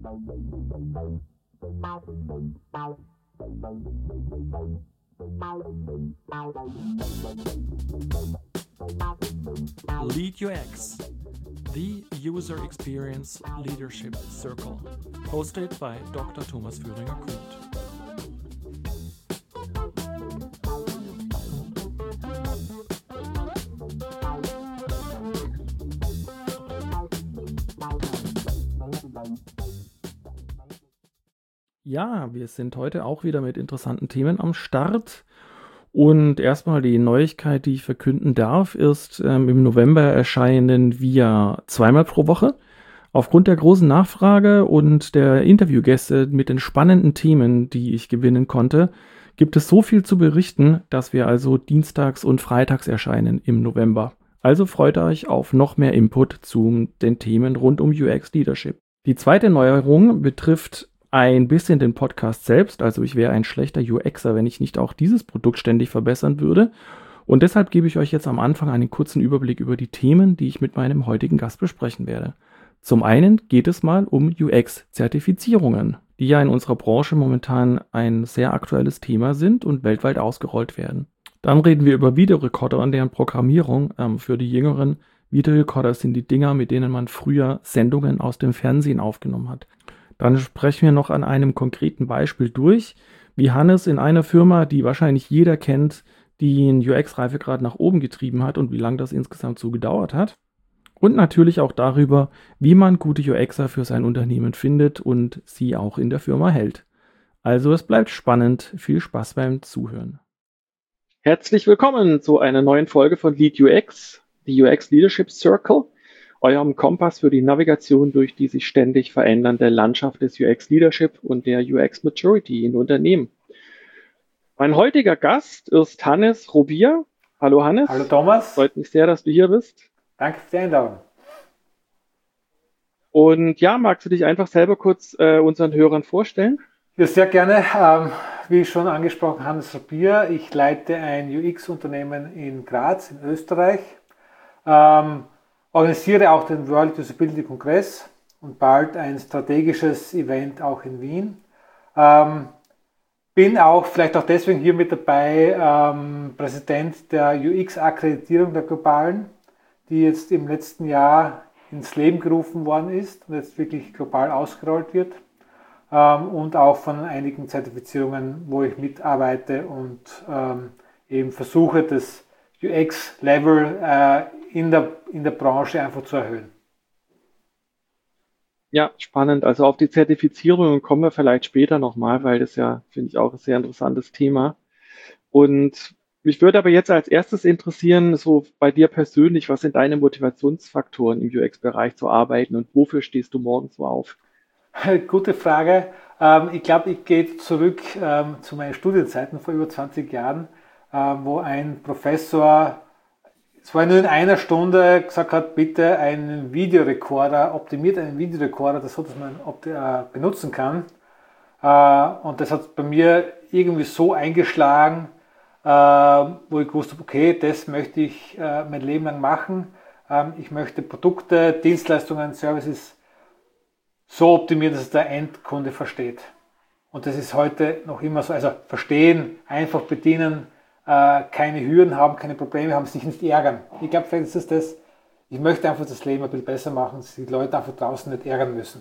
Lead UX, the User Experience Leadership Circle, hosted by Dr. Thomas Führinger-Kruth. Ja, wir sind heute auch wieder mit interessanten Themen am Start. Und erstmal die Neuigkeit, die ich verkünden darf, ist, im November erscheinen wir zweimal pro Woche. Aufgrund der großen Nachfrage und der Interviewgäste mit den spannenden Themen, die ich gewinnen konnte, gibt es so viel zu berichten, dass wir also dienstags und freitags erscheinen im November. Also freut euch auf noch mehr Input zu den Themen rund um UX Leadership. Die zweite Neuerung betrifft ein bisschen den Podcast selbst. Also ich wäre ein schlechter UXer, wenn ich nicht auch dieses Produkt ständig verbessern würde. Und deshalb gebe ich euch jetzt am Anfang einen kurzen Überblick über die Themen, die ich mit meinem heutigen Gast besprechen werde. Zum einen geht es mal um UX-Zertifizierungen, die ja in unserer Branche momentan ein sehr aktuelles Thema sind und weltweit ausgerollt werden. Dann reden wir über Videorekorder und deren Programmierung. Für die Jüngeren, Videorekorder sind die Dinger, mit denen man früher Sendungen aus dem Fernsehen aufgenommen hat. Dann sprechen wir noch an einem konkreten Beispiel durch, wie Hannes in einer Firma, die wahrscheinlich jeder kennt, die einen UX-Reifegrad nach oben getrieben hat und wie lange das insgesamt so gedauert hat. Und natürlich auch darüber, wie man gute UXer für sein Unternehmen findet und sie auch in der Firma hält. Also es bleibt spannend. Viel Spaß beim Zuhören. Herzlich willkommen zu einer neuen Folge von Lead UX, die UX Leadership Circle, eurem Kompass für die Navigation durch die sich ständig verändernde Landschaft des UX Leadership und der UX Maturity in Unternehmen. Mein heutiger Gast ist Hannes Robier. Hallo Hannes. Hallo Thomas. Freut mich sehr, dass du hier bist. Danke für die Einladung. Und ja, magst du dich einfach selber kurz unseren Hörern vorstellen? Ja, sehr gerne. Wie schon angesprochen, Hannes Robier. Ich leite ein UX-Unternehmen in Graz in Österreich. Organisiere auch den World Usability Kongress und bald ein strategisches Event auch in Wien. Bin auch, vielleicht auch deswegen hier mit dabei, Präsident der UX-Akkreditierung der Globalen, die jetzt im letzten Jahr ins Leben gerufen worden ist und jetzt wirklich global ausgerollt wird. Und auch von einigen Zertifizierungen, wo ich mitarbeite und eben versuche, das UX-Level in der Branche einfach zu erhöhen. Ja, spannend. Also auf die Zertifizierungen kommen wir vielleicht später nochmal, weil das ja, finde ich, auch ein sehr interessantes Thema. Und mich würde aber jetzt als erstes interessieren, so bei dir persönlich, was sind deine Motivationsfaktoren im UX-Bereich zu arbeiten und wofür stehst du morgens so auf? Gute Frage. Ich glaube, ich gehe zurück zu meinen Studienzeiten vor über 20 Jahren, wo ein Professor, es war nur in einer Stunde, gesagt hat, bitte einen Videorekorder, optimiert einen Videorekorder, so dass man benutzen kann. Und das hat bei mir irgendwie so eingeschlagen, wo ich gewusst habe, okay, das möchte ich mein Leben lang machen. Ich möchte Produkte, Dienstleistungen, Services so optimieren, dass es der Endkunde versteht. Und das ist heute noch immer so. Also verstehen, einfach bedienen, keine Hürden haben, keine Probleme haben, sich nicht ärgern. Ich glaube, vielleicht ist es das, ich möchte einfach das Leben ein bisschen besser machen, dass die Leute einfach draußen nicht ärgern müssen.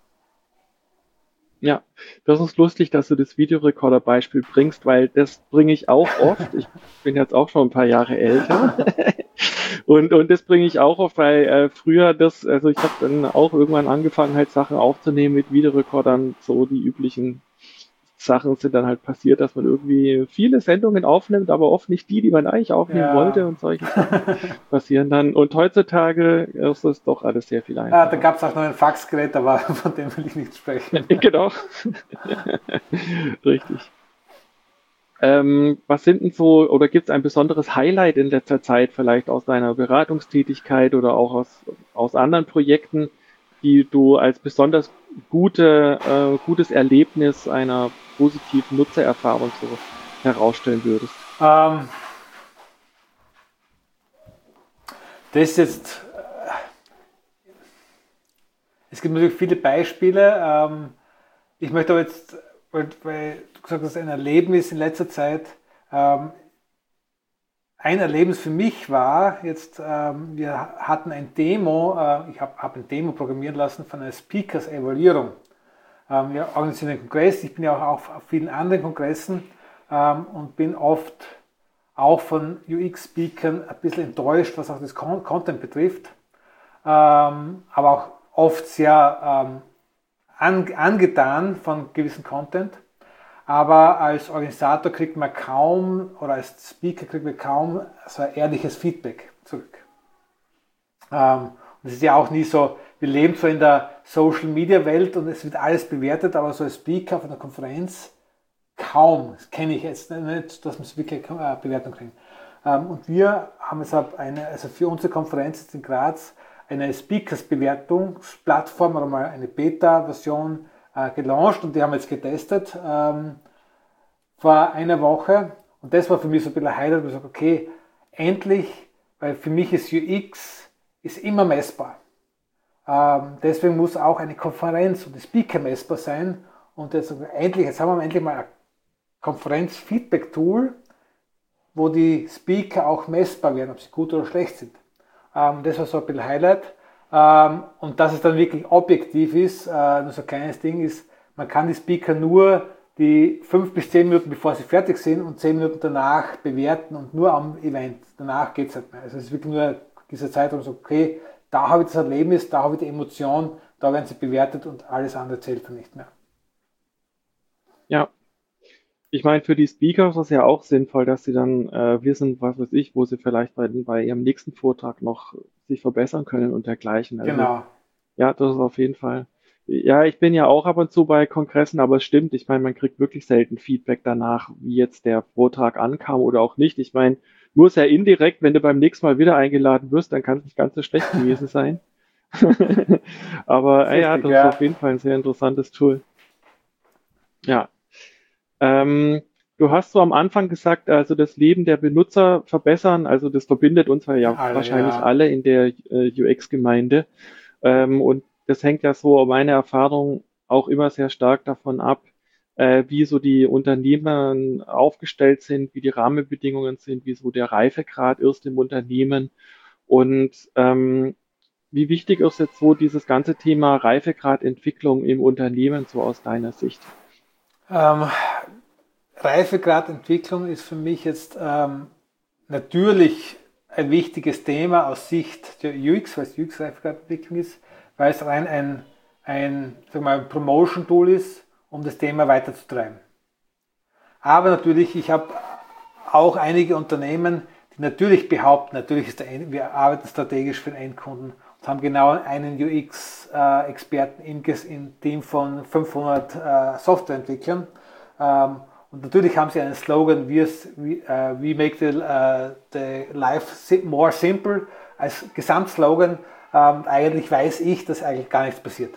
Ja, das ist lustig, dass du das Videorekorder-Beispiel bringst, weil das bringe ich auch oft. Ich bin jetzt auch schon ein paar Jahre älter. Und das bringe ich auch oft, weil früher also ich habe dann auch irgendwann angefangen, halt Sachen aufzunehmen mit Videorekordern, so die üblichen Sachen sind dann halt passiert, dass man irgendwie viele Sendungen aufnimmt, aber oft nicht die man eigentlich aufnehmen wollte und solche Sachen passieren dann. Und heutzutage ist es doch alles sehr viel einfacher. Da gab es auch noch ein Faxgerät, aber von dem will ich nicht sprechen. Genau. Richtig. Was sind denn so, oder gibt es ein besonderes Highlight in letzter Zeit vielleicht aus deiner Beratungstätigkeit oder auch aus anderen Projekten, die du als besonders gutes Erlebnis einer positiven Nutzererfahrung so herausstellen würdest? Das ist jetzt, Es gibt natürlich viele Beispiele. Ich möchte aber jetzt, weil du gesagt hast, ein Erlebnis in letzter Zeit. Ein Erlebnis für mich war jetzt, wir hatten ein Demo, ich hab ein Demo programmieren lassen von einer Speakers-Evaluierung. Wir organisieren einen Kongress, ich bin ja auch auf vielen anderen Kongressen und bin oft auch von UX-Speakern ein bisschen enttäuscht, was auch das Content betrifft, aber auch oft sehr angetan von gewissem Content. Aber als Organisator kriegt man kaum, oder als Speaker kriegt man kaum so ein ehrliches Feedback zurück. Und es ist ja auch nie so, wir leben zwar in der Social Media Welt und es wird alles bewertet, aber so als Speaker auf einer Konferenz kaum. Das kenne ich jetzt nicht, dass man es wirklich Bewertung kriegt. Und wir haben deshalb also für unsere Konferenz jetzt in Graz eine Speakers-Bewertungsplattform oder mal eine Beta-Version gelauncht und die haben wir jetzt getestet vor einer Woche. Und das war für mich so ein bisschen ein Highlight, wo ich sage, okay, endlich, weil für mich ist UX ist immer messbar. Deswegen muss auch eine Konferenz und die Speaker messbar sein. Und jetzt haben wir endlich mal ein Konferenz-Feedback-Tool, wo die Speaker auch messbar werden, ob sie gut oder schlecht sind. Das war so ein bisschen Highlight. Und dass es dann wirklich objektiv ist, nur so ein kleines Ding ist, man kann die Speaker nur die 5 bis 10 Minuten bevor sie fertig sind und 10 Minuten danach bewerten und nur am Event. Danach geht es halt mehr. Also es ist wirklich nur dieser Zeitraum so, okay, da habe ich das Erlebnis, da habe ich die Emotion, da werden sie bewertet und alles andere zählt dann nicht mehr. Ja, ich meine, für die Speaker ist es ja auch sinnvoll, dass sie dann wissen, was weiß ich, wo sie vielleicht bei ihrem nächsten Vortrag noch sich verbessern können und dergleichen. Also, Genau. ja, das ist auf jeden Fall. Ja, ich bin ja auch ab und zu bei Kongressen, aber es stimmt, ich meine, man kriegt wirklich selten Feedback danach, wie jetzt der Vortrag ankam oder auch nicht. Ich meine, nur sehr indirekt, wenn du beim nächsten Mal wieder eingeladen wirst, dann kann es nicht ganz so schlecht gewesen sein. Aber ja, das ist auf jeden Fall ein sehr interessantes Tool. Ja. Du hast so am Anfang gesagt, also das Leben der Benutzer verbessern, also das verbindet uns ja wahrscheinlich alle in der UX-Gemeinde. Und das hängt ja so, meine Erfahrung, auch immer sehr stark davon ab, wie so die Unternehmen aufgestellt sind, wie die Rahmenbedingungen sind, wie so der Reifegrad ist im Unternehmen. Und wie wichtig ist jetzt so dieses ganze Thema Reifegradentwicklung im Unternehmen so aus deiner Sicht? Reifegradentwicklung ist für mich jetzt natürlich ein wichtiges Thema aus Sicht der UX, weil es UX-Reifegradentwicklung ist, weil es rein ein Promotion-Tool ist, um das Thema weiterzutreiben. Aber natürlich, ich habe auch einige Unternehmen, die natürlich behaupten, wir arbeiten strategisch für den Endkunden und haben genau einen UX-Experten im Team von 500 Softwareentwicklern. Und natürlich haben sie einen Slogan, we make the life more simple, als Gesamtslogan. Eigentlich weiß ich, dass eigentlich gar nichts passiert.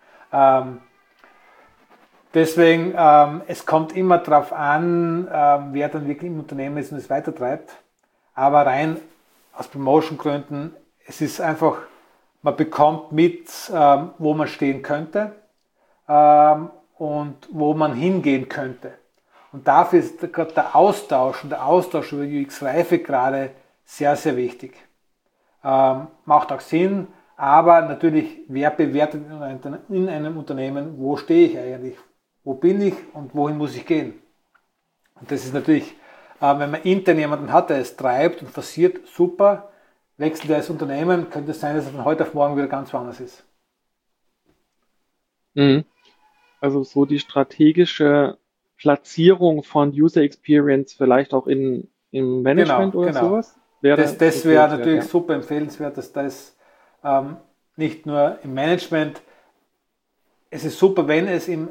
Deswegen, es kommt immer darauf an, wer dann wirklich im Unternehmen ist und es weitertreibt. Aber rein aus Promotion-Gründen, es ist einfach, man bekommt mit, wo man stehen könnte und wo man hingehen könnte. Und dafür ist gerade der Austausch über UX-Reife gerade sehr, sehr wichtig. Macht auch Sinn, aber natürlich, wer bewertet in einem Unternehmen, wo stehe ich eigentlich, wo bin ich und wohin muss ich gehen? Und das ist natürlich, wenn man intern jemanden hat, der es treibt und forciert, super, wechselt er das Unternehmen, könnte es sein, dass er von heute auf morgen wieder ganz woanders ist. Also so die strategische Platzierung von User Experience vielleicht auch im Management oder sowas? Das wäre natürlich super empfehlenswert, dass das nicht nur im Management, es ist super, wenn es im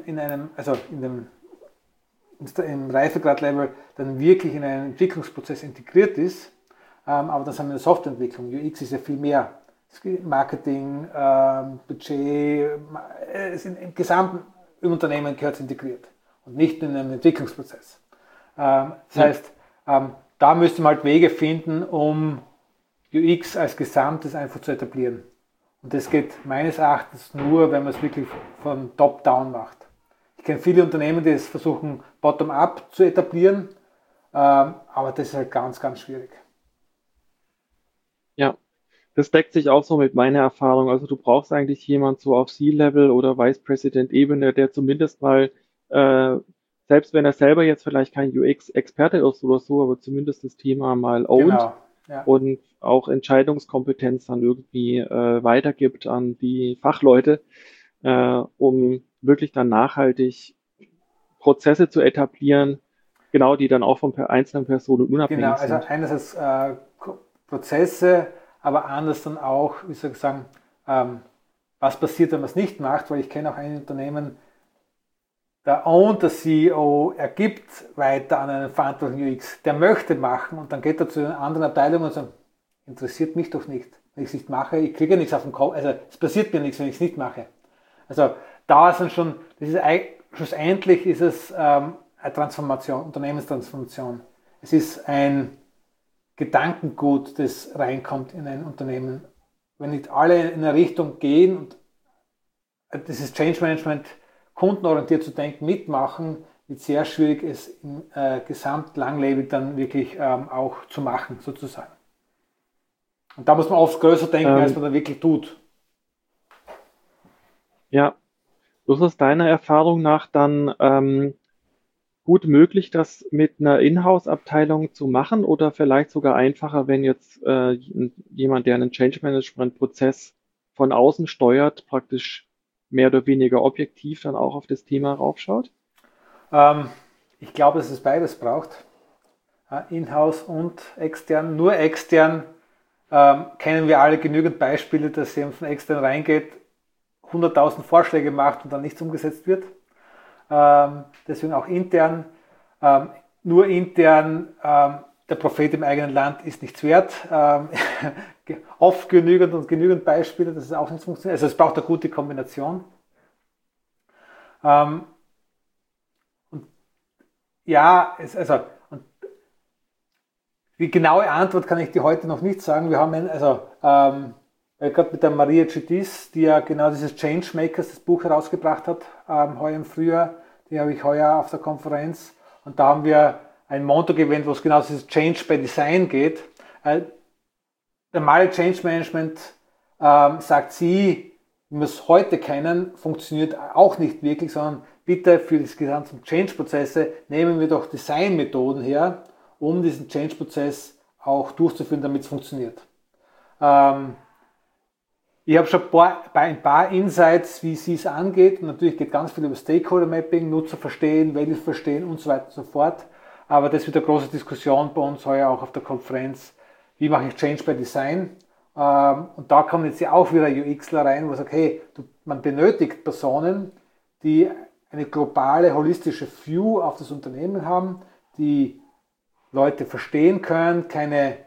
Reifegrad-Level dann wirklich in einen Entwicklungsprozess integriert ist, aber das haben wir in der Softwareentwicklung. UX ist ja viel mehr. Marketing, Budget, im gesamten Unternehmen gehört es integriert und nicht in einem Entwicklungsprozess. Das heißt, da müsste man halt Wege finden, um UX als Gesamtes einfach zu etablieren. Und das geht meines Erachtens nur, wenn man es wirklich von top-down macht. Ich kenne viele Unternehmen, die es versuchen, bottom-up zu etablieren, aber das ist halt ganz, ganz schwierig. Ja, das deckt sich auch so mit meiner Erfahrung. Also du brauchst eigentlich jemand so auf C-Level oder Vice President-Ebene, der zumindest mal, äh, selbst wenn er selber jetzt vielleicht kein UX-Experte ist oder so, aber zumindest das Thema mal ownt Genau, ja. und auch Entscheidungskompetenz dann irgendwie weitergibt an die Fachleute, um wirklich dann nachhaltig Prozesse zu etablieren, genau, die dann auch von einzelnen Personen Genau, unabhängig also sind. einerseits Prozesse, aber anders dann auch, wie soll ich sagen, was passiert, wenn man es nicht macht, weil ich kenne auch ein Unternehmen, der CEO, er gibt weiter an einen verantwortlichen UX, der möchte machen und dann geht er zu den anderen Abteilungen und sagt, interessiert mich doch nicht, wenn ich es nicht mache, ich kriege nichts auf den Kopf, also es passiert mir nichts, wenn ich es nicht mache. Also da ist dann schon, schlussendlich ist es eine Transformation, Unternehmenstransformation. Es ist ein Gedankengut, das reinkommt in ein Unternehmen. Wenn nicht alle in eine Richtung gehen und dieses Change Management kundenorientiert zu denken, mitmachen, wird sehr schwierig, es im gesamtlanglebig dann wirklich auch zu machen, sozusagen. Und da muss man oft größer denken, als man dann wirklich tut. Ja, ist es deiner Erfahrung nach dann gut möglich, das mit einer Inhouse-Abteilung zu machen oder vielleicht sogar einfacher, wenn jetzt jemand, der einen Change Management-Prozess von außen steuert, praktisch mehr oder weniger objektiv dann auch auf das Thema raufschaut? Ich glaube, dass es beides braucht. Inhouse und extern. Nur extern kennen wir alle genügend Beispiele, dass jemand von extern reingeht, 100.000 Vorschläge macht und dann nichts umgesetzt wird. Deswegen auch intern. Nur intern, der Prophet im eigenen Land ist nichts wert. Oft genügend Beispiele, dass es auch nicht funktioniert. Also es braucht eine gute Kombination. Und ja, und die genaue Antwort kann ich dir heute noch nicht sagen. Wir haben gerade mit der Maria Chidis, die ja genau dieses Changemakers, das Buch herausgebracht hat, heuer im Frühjahr, die habe ich heuer auf der Konferenz. Und da haben wir ein Motto gewählt, wo es genau dieses Change by Design geht. Normale Change Management, sagt sie, wie wir es heute kennen, funktioniert auch nicht wirklich, sondern bitte für die gesamten Change-Prozesse nehmen wir doch Design-Methoden her, um diesen Change-Prozess auch durchzuführen, damit es funktioniert. Ich habe schon ein paar Insights, wie sie es angeht. Und natürlich geht ganz viel über Stakeholder-Mapping, Nutzer verstehen, Value verstehen und so weiter und so fort. Aber das wird eine große Diskussion bei uns heuer auch auf der Konferenz. Wie mache ich Change by Design? Und da kommen jetzt ja auch wieder UXler rein, wo sagt, hey, man benötigt Personen, die eine globale, holistische View auf das Unternehmen haben, die Leute verstehen können, keine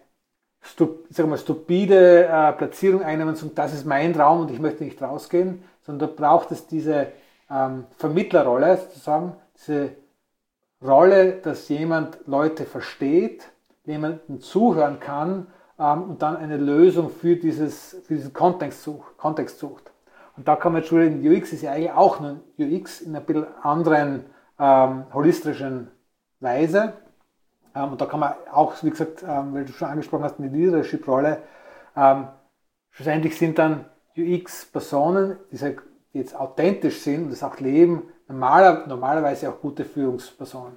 stupide Platzierung einnehmen und sagen, das ist mein Raum und ich möchte nicht rausgehen, sondern da braucht es diese Vermittlerrolle, sozusagen, diese Rolle, dass jemand Leute versteht, jemanden zuhören kann und dann eine Lösung für diesen Kontext sucht. Und da kann man jetzt schon, UX ist ja eigentlich auch nur UX in einer bisschen anderen holistischen Weise. Und da kann man auch, wie gesagt, weil du schon angesprochen hast, eine Leadership-Rolle, schlussendlich sind dann UX-Personen, die jetzt authentisch sind und das auch leben, normalerweise auch gute Führungspersonen.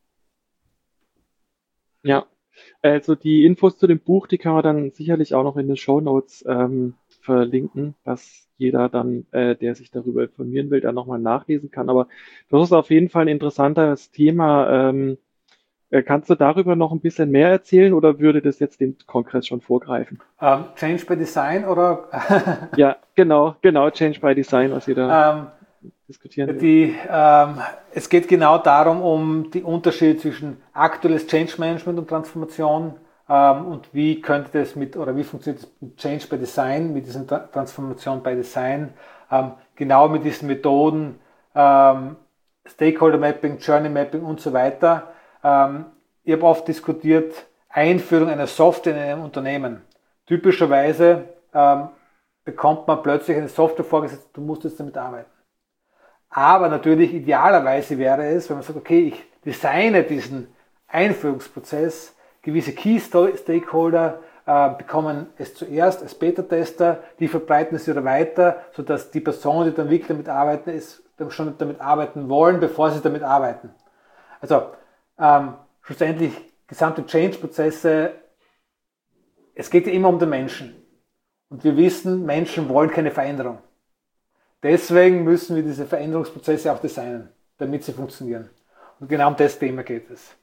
Ja, also die Infos zu dem Buch, die kann man dann sicherlich auch noch in den Shownotes verlinken, dass jeder dann, der sich darüber informieren will, dann nochmal nachlesen kann. Aber das ist auf jeden Fall ein interessantes Thema. Kannst du darüber noch ein bisschen mehr erzählen oder würde das jetzt den Kongress schon vorgreifen? Change by Design oder? Ja, genau, Change by Design, was ihr da diskutieren will. Es geht genau darum, um die Unterschiede zwischen aktuelles Change Management und Transformation und wie funktioniert das mit Change by Design, mit dieser Transformation by Design, genau mit diesen Methoden, Stakeholder Mapping, Journey Mapping und so weiter. Ich habe oft diskutiert, Einführung einer Software in einem Unternehmen. Typischerweise bekommt man plötzlich eine Software vorgesetzt, du musst jetzt damit arbeiten. Aber natürlich idealerweise wäre es, wenn man sagt, okay, ich designe diesen Einführungsprozess, gewisse Key-Stakeholder bekommen es zuerst als Beta-Tester, die verbreiten es wieder weiter, sodass die Personen, die dann wirklich damit arbeiten, es schon damit arbeiten wollen, bevor sie damit arbeiten. Also schlussendlich gesamte Change-Prozesse, es geht ja immer um den Menschen. Und wir wissen, Menschen wollen keine Veränderung. Deswegen müssen wir diese Veränderungsprozesse auch designen, damit sie funktionieren. Und genau um das Thema geht es.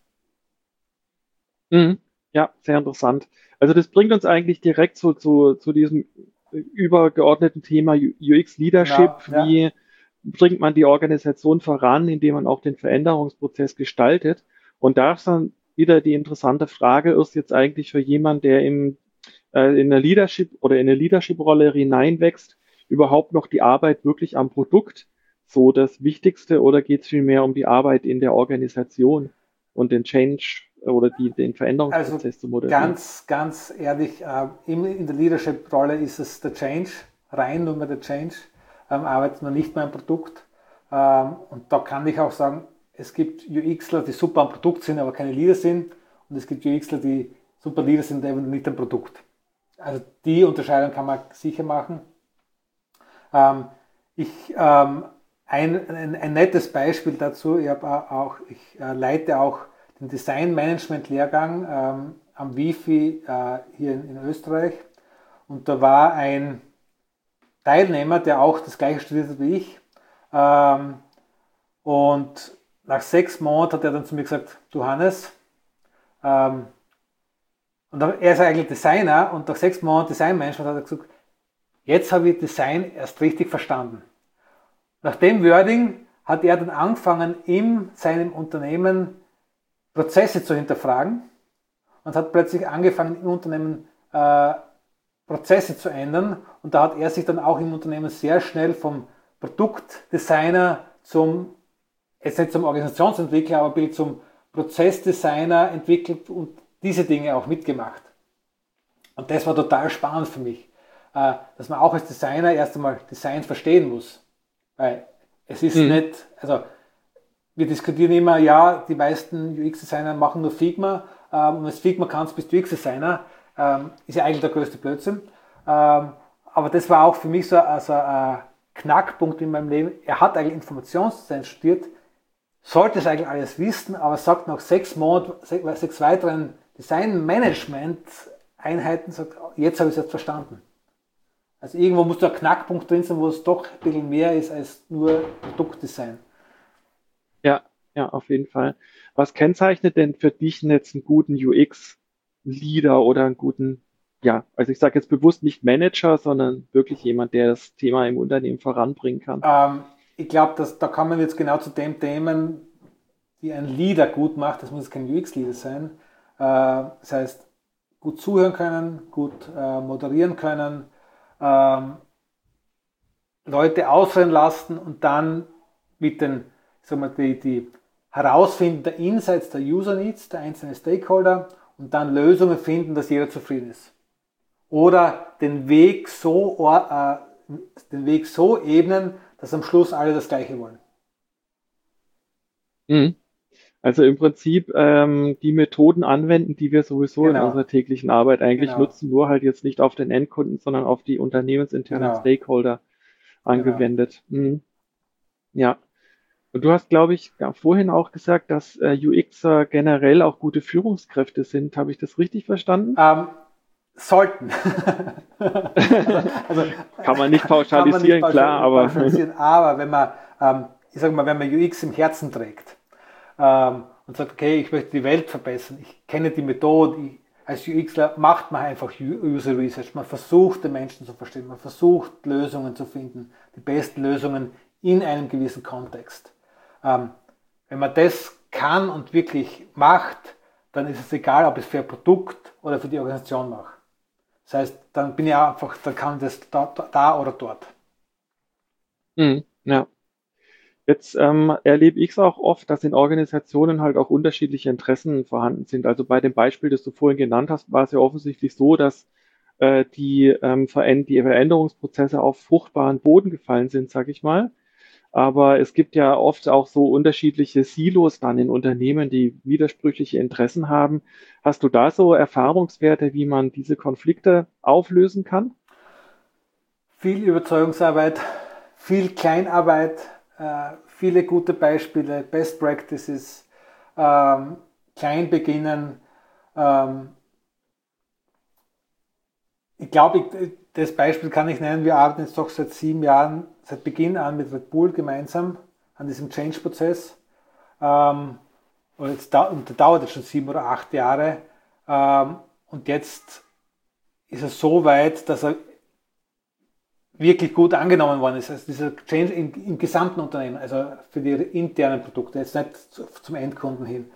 Ja, sehr interessant. Also das bringt uns eigentlich direkt zu diesem übergeordneten Thema UX-Leadership. Genau, ja. Wie bringt man die Organisation voran, indem man auch den Veränderungsprozess gestaltet? Und da ist dann wieder die interessante Frage, ist jetzt eigentlich für jemanden, der in eine Leadership oder in eine Leadership-Rolle hineinwächst, überhaupt noch die Arbeit wirklich am Produkt so das Wichtigste oder geht es vielmehr um die Arbeit in der Organisation und den Change oder den Veränderungsprozess zu moderieren? Ganz ehrlich, in der Leadership-Rolle ist es der Change, rein nur mehr der Change, arbeitet man nicht mehr am Produkt. Und da kann ich auch sagen, es gibt UXler, die super am Produkt sind, aber keine Leader sind. Und es gibt UXler, die super Leader sind, aber nicht am Produkt. Also die Unterscheidung kann man sicher machen. Ein nettes Beispiel dazu, ich leite auch den Design-Management-Lehrgang am WIFI hier in Österreich. Und da war ein Teilnehmer, der auch das gleiche studiert hat wie ich. Und nach 6 Monaten hat er dann zu mir gesagt, du Hannes, und er ist eigentlich Designer und nach 6 Monaten Designmanagement hat er gesagt, jetzt habe ich Design erst richtig verstanden. Nach dem Wording hat er dann angefangen, in seinem Unternehmen Prozesse zu hinterfragen und hat plötzlich angefangen, im Unternehmen Prozesse zu ändern. Und da hat er sich dann auch im Unternehmen sehr schnell vom Produktdesigner jetzt nicht zum Organisationsentwickler, aber ein bisschen zum Prozessdesigner entwickelt und diese Dinge auch mitgemacht. Und das war total spannend für mich, dass man auch als Designer erst einmal Design verstehen muss. Weil es ist nicht, also wir diskutieren immer, ja, die meisten UX-Designer machen nur Figma und als Figma kannst, bist du UX-Designer, ist ja eigentlich der größte Blödsinn. Aber das war auch für mich so ein Knackpunkt in meinem Leben. Er hat eigentlich Informationsdesign studiert, sollte es eigentlich alles wissen, aber sagt nach 6 Monaten, 6 weiteren Design-Management-Einheiten, sagt, jetzt habe ich es jetzt verstanden. Also irgendwo muss da ein Knackpunkt drin sein, wo es doch ein bisschen mehr ist als nur Produktdesign. Ja, auf jeden Fall. Was kennzeichnet denn für dich jetzt einen guten UX-Leader oder einen guten, also ich sage jetzt bewusst nicht Manager, sondern wirklich jemand, der das Thema im Unternehmen voranbringen kann? Ich glaube, da kommen wir jetzt genau zu den Themen, die ein Leader gut macht. Das muss kein UX-Leader sein. Das heißt, gut zuhören können, gut moderieren können, Leute ausreden lassen und dann mit den, die Herausfinden der Insights der User Needs, der einzelnen Stakeholder und dann Lösungen finden, dass jeder zufrieden ist. Oder den Weg so ebnen, dass am Schluss alle das Gleiche wollen. Also im Prinzip die Methoden anwenden, die wir sowieso in unserer täglichen Arbeit eigentlich nutzen, nur halt jetzt nicht auf den Endkunden, sondern auf die unternehmensinternen Stakeholder angewendet. Ja. Und du hast, glaube ich, vorhin auch gesagt, dass UXer generell auch gute Führungskräfte sind. Habe ich das richtig verstanden? Sollten. also, kann man nicht pauschalisieren, klar, aber wenn man, wenn man UX im Herzen trägt und sagt, okay, ich möchte die Welt verbessern, ich kenne die Methode, als UXler macht man einfach User Research, man versucht den Menschen zu verstehen, man versucht Lösungen zu finden, die besten Lösungen in einem gewissen Kontext. Wenn man das kann und wirklich macht, dann ist es egal, ob ich es für ein Produkt oder für die Organisation mache. Das heißt, dann bin ich einfach, dann kann ich das da oder dort. Ja. Jetzt erlebe ich es auch oft, dass in Organisationen halt auch unterschiedliche Interessen vorhanden sind. Also bei dem Beispiel, das du vorhin genannt hast, war es ja offensichtlich so, dass die Veränderungsprozesse auf fruchtbaren Boden gefallen sind, sag ich mal. Aber es gibt ja oft auch so unterschiedliche Silos dann in Unternehmen, die widersprüchliche Interessen haben. Hast du da so Erfahrungswerte, wie man diese Konflikte auflösen kann? Viel Überzeugungsarbeit, viel Kleinarbeit, viele gute Beispiele, Best Practices, klein beginnen. Ähm, Ich glaube, das Beispiel kann ich nennen. Wir arbeiten jetzt doch seit 7 Jahren, seit Beginn an mit Red Bull gemeinsam an diesem Change-Prozess. Und der dauert jetzt schon 7 oder 8 Jahre. Und jetzt ist es so weit, dass er wirklich gut angenommen worden ist. Also dieser Change im gesamten Unternehmen, also für die internen Produkte, jetzt nicht zum Endkunden hin.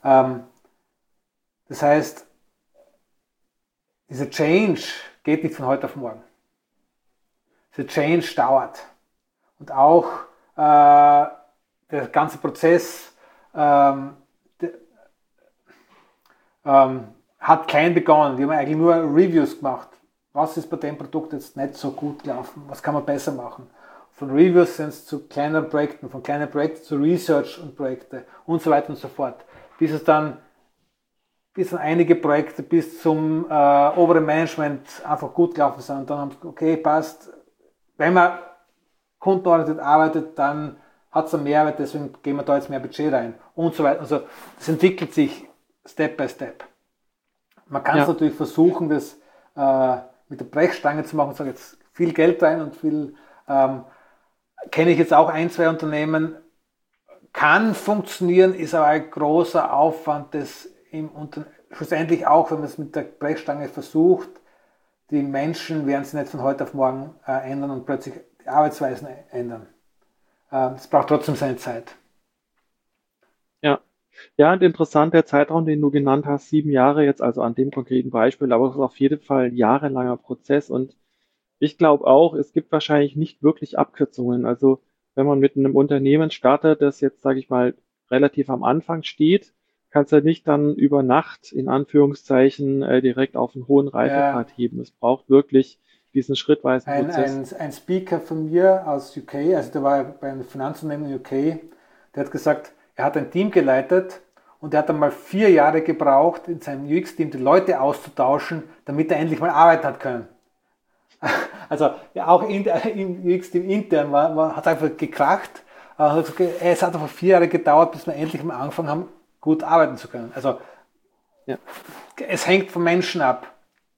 Das heißt, dieser Change geht nicht von heute auf morgen. Dieser Change dauert. Und auch der ganze Prozess hat klein begonnen. Wir haben eigentlich nur Reviews gemacht. Was ist bei dem Produkt jetzt nicht so gut gelaufen? Was kann man besser machen? Von Reviews sind es zu kleineren Projekten, von kleinen Projekten zu Research und Projekte und so weiter und so fort. Bis dann einige Projekte bis zum oberen Management einfach gut gelaufen sind. Und dann haben sie, okay, passt. Wenn man kundenorientiert arbeitet, dann hat es einen Mehrwert, deswegen gehen wir da jetzt mehr Budget rein und so weiter. Also das entwickelt sich Step by Step. Man kann es natürlich versuchen, das mit der Brechstange zu machen und sagen, jetzt viel Geld rein und viel, kenne ich jetzt auch ein, zwei Unternehmen, kann funktionieren, ist aber ein großer Aufwand, das schlussendlich auch, wenn man es mit der Brechstange versucht, die Menschen werden sich nicht von heute auf morgen ändern und plötzlich die Arbeitsweisen ändern. Es braucht trotzdem seine Zeit. Ja. Ja, und interessant, der Zeitraum, den du genannt hast, 7 Jahre jetzt, also an dem konkreten Beispiel, aber es ist auf jeden Fall ein jahrelanger Prozess und ich glaube auch, es gibt wahrscheinlich nicht wirklich Abkürzungen. Also wenn man mit einem Unternehmen startet, das jetzt, sage ich mal, relativ am Anfang steht, kannst du nicht dann über Nacht in Anführungszeichen direkt auf einen hohen Reifegrad heben. Es braucht wirklich diesen schrittweisen Prozess. Ein Speaker von mir aus UK, also der war bei einem Finanzunternehmen in UK, der hat gesagt, er hat ein Team geleitet und er hat dann mal 4 Jahre gebraucht, in seinem UX-Team die Leute auszutauschen, damit er endlich mal arbeiten hat können. Also ja, auch im UX-Team intern hat es einfach gekracht. Es hat einfach 4 Jahre gedauert, bis wir endlich mal angefangen haben, gut arbeiten zu können. Also Ja. es hängt vom Menschen ab.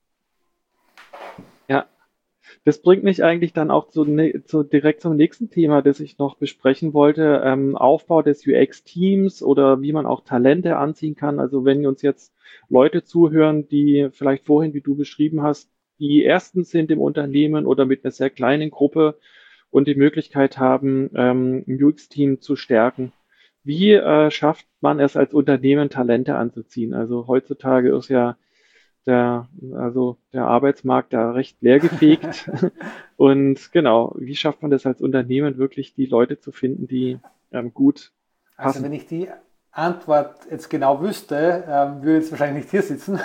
Ja, das bringt mich eigentlich dann auch direkt zum nächsten Thema, das ich noch besprechen wollte. Aufbau des UX-Teams oder wie man auch Talente anziehen kann. Also wenn uns jetzt Leute zuhören, die vielleicht vorhin, wie du beschrieben hast, die ersten sind im Unternehmen oder mit einer sehr kleinen Gruppe und die Möglichkeit haben, ein UX-Team zu stärken. Wie schafft man es als Unternehmen, Talente anzuziehen? Also heutzutage ist ja der Arbeitsmarkt da recht leergefegt. Und genau, wie schafft man das als Unternehmen wirklich, die Leute zu finden, die gut Also passen? wenn ich die Antwort jetzt genau wüsste, würde ich jetzt wahrscheinlich nicht hier sitzen.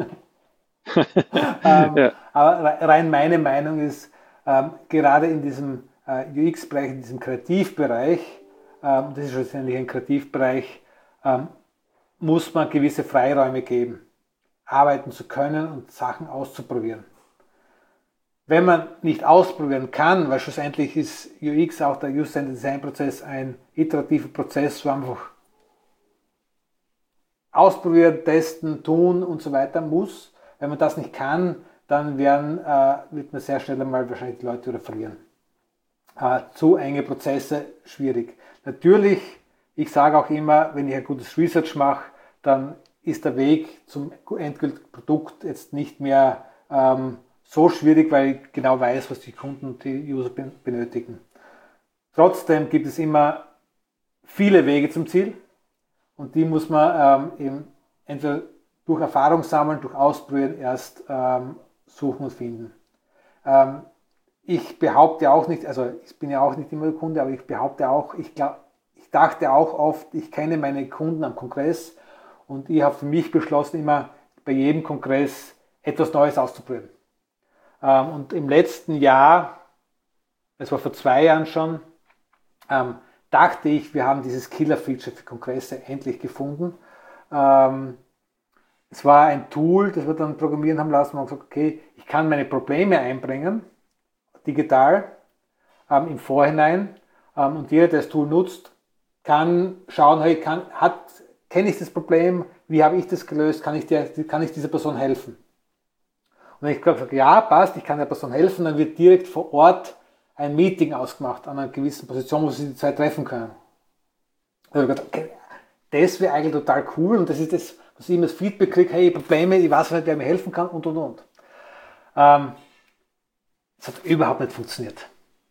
Ja, Aber rein meine Meinung ist, gerade in diesem UX-Bereich, in diesem Kreativbereich, das ist schlussendlich ein Kreativbereich, muss man gewisse Freiräume geben, arbeiten zu können und Sachen auszuprobieren. Wenn man nicht ausprobieren kann, weil schlussendlich ist UX, auch der User-Design-Prozess, ein iterativer Prozess, wo man einfach ausprobieren, testen, tun und so weiter muss. Wenn man das nicht kann, dann wird man sehr schnell einmal wahrscheinlich die Leute wieder verlieren. Zu enge Prozesse, schwierig. Natürlich, ich sage auch immer, wenn ich ein gutes Research mache, dann ist der Weg zum endgültigen Produkt jetzt nicht mehr so schwierig, weil ich genau weiß, was die Kunden und die User benötigen. Trotzdem gibt es immer viele Wege zum Ziel und die muss man eben entweder durch Erfahrung sammeln, durch Ausprobieren erst suchen und finden. Ich behaupte auch nicht, also ich bin ja auch nicht immer der Kunde, aber ich behaupte auch, ich dachte auch oft, ich kenne meine Kunden am Kongress und ich habe für mich beschlossen, immer bei jedem Kongress etwas Neues auszuprobieren. Und im letzten Jahr, das war vor 2 Jahren schon, dachte ich, wir haben dieses Killer-Feature für Kongresse endlich gefunden. Es war ein Tool, das wir dann programmieren haben lassen und gesagt, okay, ich kann meine Probleme einbringen, digital, im Vorhinein. Und jeder, der das Tool nutzt, kann schauen, hey, kenne ich das Problem, wie habe ich das gelöst, kann ich dieser Person helfen? Und wenn ich sage, ja, passt, ich kann der Person helfen, dann wird direkt vor Ort ein Meeting ausgemacht an einer gewissen Position, wo sie die zwei treffen können. Da habe ich gedacht, okay, das wäre eigentlich total cool und das ist das, was ich immer das Feedback kriege, hey, Probleme, ich weiß nicht, wer mir helfen kann und. Es hat überhaupt nicht funktioniert.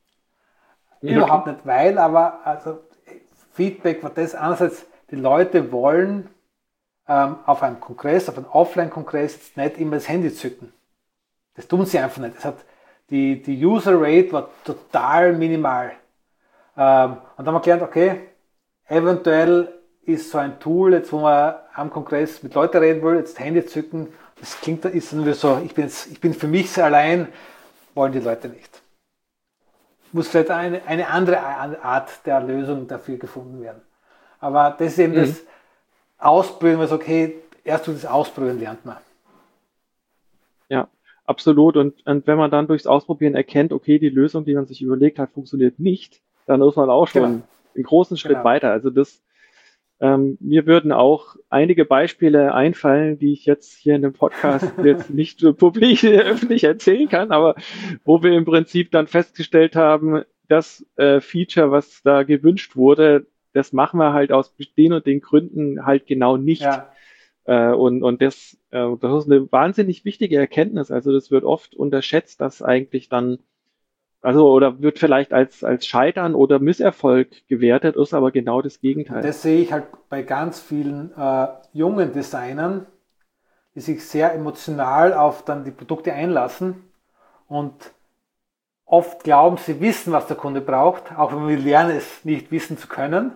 Ja, Überhaupt nicht, weil aber also Feedback war das, einerseits die Leute wollen auf einem Kongress, auf einem Offline-Kongress jetzt nicht immer das Handy zücken. Das tun sie einfach nicht. Die User Rate war total minimal. Und dann haben wir gelernt, okay, eventuell ist so ein Tool, jetzt wo man am Kongress mit Leuten reden will, jetzt Handy zücken, das klingt, ist dann wieder so, ich bin für mich sehr allein, wollen die Leute nicht. Muss vielleicht eine andere Art der Lösung dafür gefunden werden. Aber das ist eben das Ausprobieren, was okay, erst durch das Ausprobieren lernt man. ja, absolut. Und wenn man dann durchs Ausprobieren erkennt, okay, die Lösung, die man sich überlegt hat, funktioniert nicht, dann ist man auch schon einen großen Schritt weiter. Also mir würden auch einige Beispiele einfallen, die ich jetzt hier in dem Podcast jetzt nicht publik öffentlich erzählen kann, aber wo wir im Prinzip dann festgestellt haben, das Feature, was da gewünscht wurde, das machen wir halt aus den und den Gründen halt genau nicht. Ja. Und das ist eine wahnsinnig wichtige Erkenntnis. Also das wird oft unterschätzt, dass eigentlich dann, also oder wird vielleicht als Scheitern oder Misserfolg gewertet, ist aber genau das Gegenteil. Das sehe ich halt bei ganz vielen jungen Designern, die sich sehr emotional auf dann die Produkte einlassen und oft glauben, sie wissen, was der Kunde braucht, auch wenn wir lernen, es nicht wissen zu können.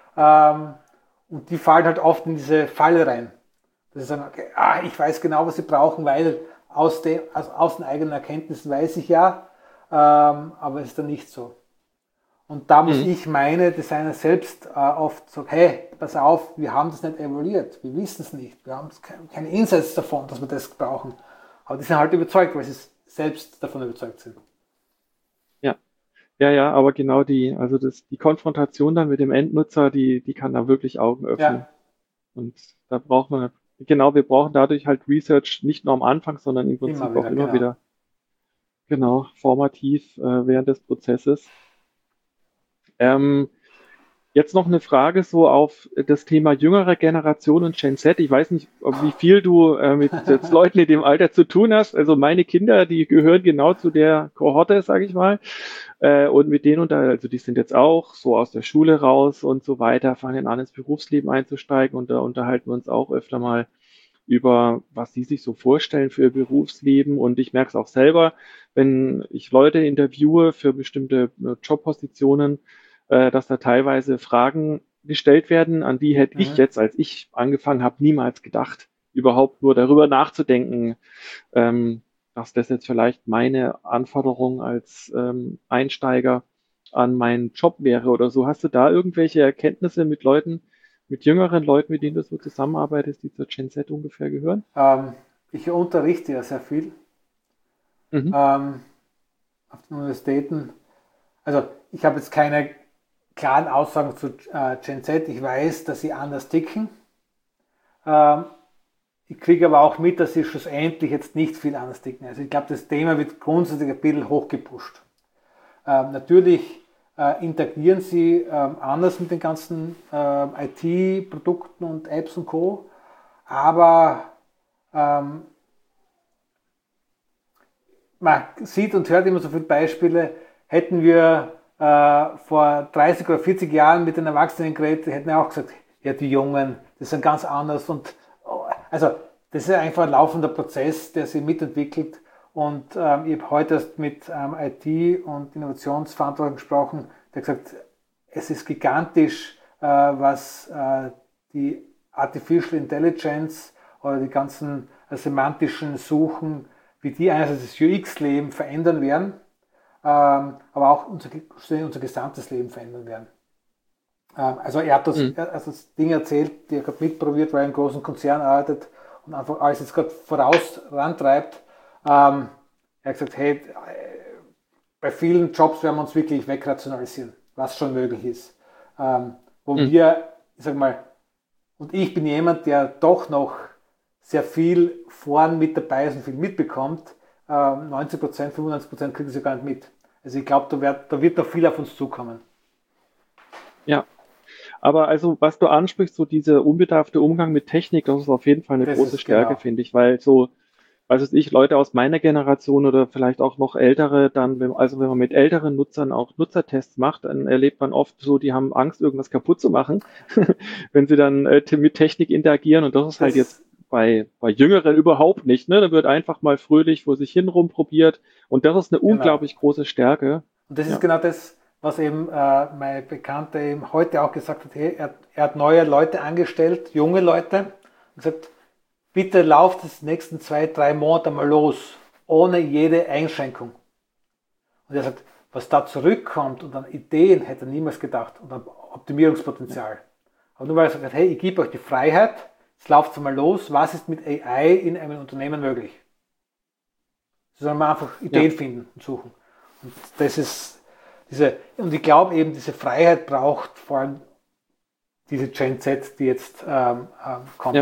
Und die fallen halt oft in diese Falle rein. Dass sie sagen, okay, ich weiß genau, was sie brauchen, weil aus den eigenen Erkenntnissen weiß ich ja, aber es ist dann nicht so. Und da muss ich meine Designer selbst oft sagen, hey, pass auf, wir haben das nicht evaluiert, wir wissen es nicht, wir haben keine Insights davon, dass wir das brauchen. Aber die sind halt überzeugt, weil sie selbst davon überzeugt sind. Ja, aber genau die Konfrontation dann mit dem Endnutzer, die kann da wirklich Augen öffnen. Ja. Und da wir brauchen dadurch halt Research nicht nur am Anfang, sondern im Prinzip immer wieder formativ während des Prozesses. Jetzt noch eine Frage so auf das Thema jüngere Generation und Gen Z. Ich weiß nicht, wie viel du mit jetzt Leuten in dem Alter zu tun hast. Also meine Kinder, die gehören genau zu der Kohorte, sage ich mal. Und mit denen also die sind jetzt auch so aus der Schule raus und so weiter, fangen an ins Berufsleben einzusteigen und da unterhalten wir uns auch öfter mal über, was sie sich so vorstellen für ihr Berufsleben. Und ich merke es auch selber, wenn ich Leute interviewe für bestimmte Jobpositionen, dass da teilweise Fragen gestellt werden, an die hätte ich jetzt, als ich angefangen habe, niemals gedacht, überhaupt nur darüber nachzudenken, dass das jetzt vielleicht meine Anforderung als Einsteiger an meinen Job wäre oder so. Hast du da irgendwelche Erkenntnisse mit jüngeren Leuten, mit denen du so zusammenarbeitest, die zur Gen Z ungefähr gehören? Ich unterrichte ja sehr viel auf den Universitäten. Also ich habe jetzt keine klaren Aussagen zu Gen Z. Ich weiß, dass sie anders ticken. Ich kriege aber auch mit, dass sie schlussendlich jetzt nicht viel anders ticken. Also ich glaube, das Thema wird grundsätzlich ein bisschen hochgepusht. Natürlich interagieren sie anders mit den ganzen IT-Produkten und Apps und Co. Aber man sieht und hört immer so viele Beispiele. Hätten wir vor 30 oder 40 Jahren mit den Erwachsenen geredet, hätten wir auch gesagt, ja, die Jungen, das sind ganz anders. Und also das ist einfach ein laufender Prozess, der sich mitentwickelt. Und ich habe heute erst mit IT- und Innovationsverantwortlichen gesprochen, der hat gesagt, es ist gigantisch, was die Artificial Intelligence oder die ganzen semantischen Suchen, wie die einerseits das UX-Leben verändern werden, aber auch unser gesamtes Leben verändern werden. Also er hat das Ding erzählt, die er gerade mitprobiert, weil er in einem großen Konzern arbeitet und einfach alles jetzt gerade vorantreibt. Er hat gesagt, hey, bei vielen Jobs werden wir uns wirklich wegrationalisieren, was schon möglich ist. Wo wir, ich sag mal, und ich bin jemand, der doch noch sehr viel vorn mit dabei ist und viel mitbekommt. 90%, 95% kriegen sie gar nicht mit. Also ich glaube, da wird noch viel auf uns zukommen. Ja, aber also was du ansprichst, so dieser unbedarfte Umgang mit Technik, das ist auf jeden Fall eine große Stärke, finde ich, weil so, was weiß ich, Leute aus meiner Generation oder vielleicht auch noch ältere, dann, wenn man mit älteren Nutzern auch Nutzertests macht, dann erlebt man oft so, die haben Angst, irgendwas kaputt zu machen, wenn sie dann mit Technik interagieren, und das ist halt jetzt bei Jüngeren überhaupt nicht, ne? Da wird einfach mal fröhlich vor sich hin rumprobiert, und das ist eine unglaublich große Stärke. Und das ist genau das, was eben mein Bekannter eben heute auch gesagt hat, hey, er hat neue Leute angestellt, junge Leute, und gesagt, bitte lauft die nächsten 2-3 Monate mal los, ohne jede Einschränkung. Und er sagt, was da zurückkommt und an Ideen, hätte er niemals gedacht, und an Optimierungspotenzial. Aber nur weil er sagt, hey, ich gebe euch die Freiheit, jetzt lauft mal los, was ist mit AI in einem Unternehmen möglich? Sie sollen mal einfach Ideen finden und suchen. Und das ist und ich glaube eben, diese Freiheit braucht vor allem diese Gen Z, die jetzt kommt.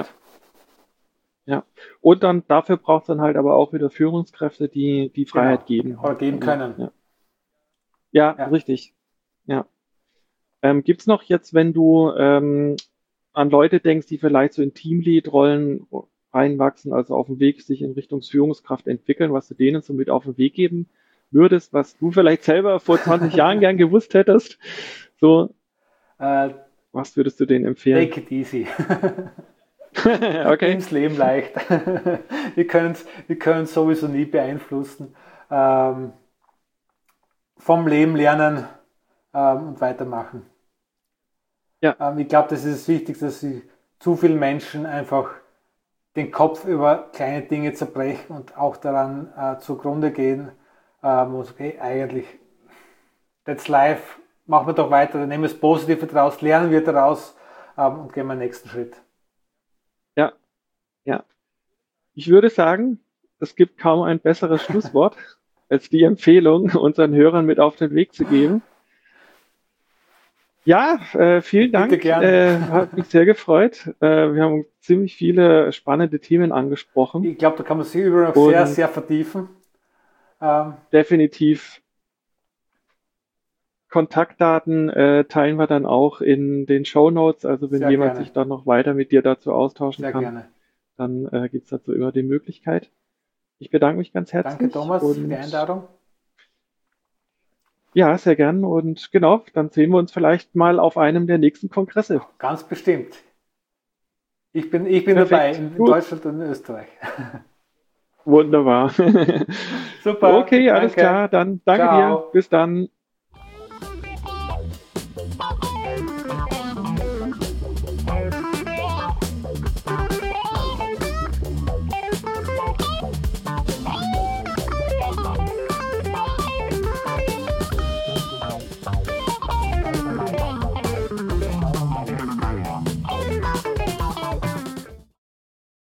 Ja, und dann dafür braucht es dann halt aber auch wieder Führungskräfte, die die Freiheit geben. Oder geben können. Ja, richtig. Ja. Gibt's noch jetzt, wenn du an Leute denkst, die vielleicht so in Teamlead-Rollen reinwachsen, also auf dem Weg sich in Richtung Führungskraft entwickeln, was du denen so mit auf den Weg geben würdest, was du vielleicht selber vor 20 Jahren gern gewusst hättest? So, was würdest du denen empfehlen? Take it easy. Okay. Ins Leben leicht. Wir können sowieso nie beeinflussen. Vom Leben lernen und weitermachen. Ja. Ich glaube, das ist das Wichtigste, dass sie zu vielen Menschen einfach den Kopf über kleine Dinge zerbrechen und auch daran zugrunde gehen. Okay, eigentlich, that's life, machen wir doch weiter, dann nehmen wir das Positive daraus, lernen wir daraus und gehen wir den nächsten Schritt. Ja. Ich würde sagen, es gibt kaum ein besseres Schlusswort, als die Empfehlung unseren Hörern mit auf den Weg zu geben. Ja, vielen Dank. Hat mich sehr gefreut. Wir haben ziemlich viele spannende Themen angesprochen. Ich glaube, da kann man sich überall noch sehr, sehr vertiefen. Definitiv. Kontaktdaten teilen wir dann auch in den Shownotes. Also wenn jemand sich dann noch weiter mit dir dazu austauschen kann, dann gibt es dazu immer die Möglichkeit. Ich bedanke mich ganz herzlich. Danke, Thomas, für die Einladung. Ja, sehr gern. Und genau, dann sehen wir uns vielleicht mal auf einem der nächsten Kongresse. Ganz bestimmt. Ich bin dabei in Deutschland und in Österreich. Wunderbar. Super. Okay, alles klar. Dann danke dir. Bis dann.